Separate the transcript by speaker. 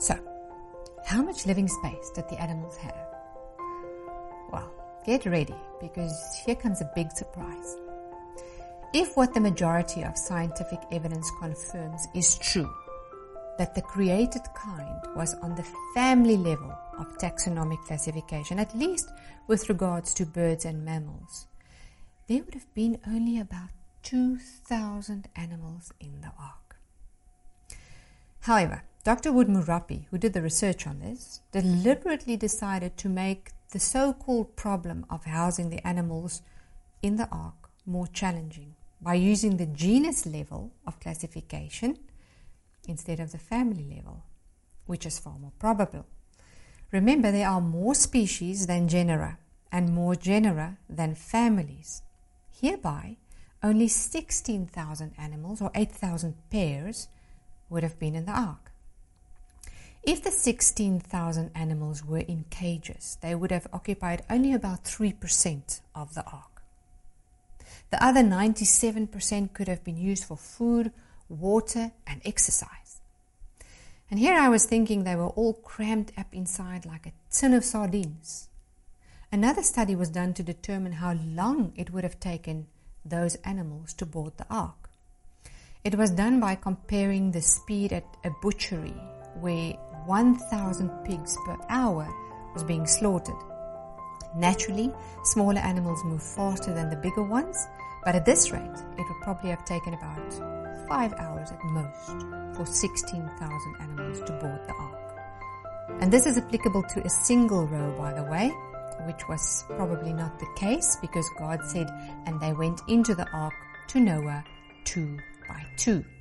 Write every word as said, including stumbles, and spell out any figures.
Speaker 1: So, how much living space did the animals have? Well, get ready, because here comes a big surprise. If what the majority of scientific evidence confirms is true, that the created kind was on the family level of taxonomic classification, at least with regards to birds and mammals, there would have been only about two thousand animals in the ark. However, Doctor Wood-Murapi, who did the research on this, deliberately decided to make the so-called problem of housing the animals in the ark more challenging by using the genus level of classification instead of the family level, which is far more probable. Remember, there are more species than genera and more genera than families. Hereby, only sixteen thousand animals, or eight thousand pairs, would have been in the ark. If the sixteen thousand animals were in cages, they would have occupied only about three percent of the ark. The other ninety-seven percent could have been used for food, water, and exercise. And here I was thinking they were all crammed up inside like a tin of sardines. Another study was done to determine how long it would have taken those animals to board the ark. It was done by comparing the speed at a butchery where one thousand pigs per hour was being slaughtered. Naturally, smaller animals move faster than the bigger ones, but at this rate, it would probably have taken about five hours at most for sixteen thousand animals to board the ark. And this is applicable to a single row, by the way, which was probably not the case because God said, and they went into the ark to Noah two by two.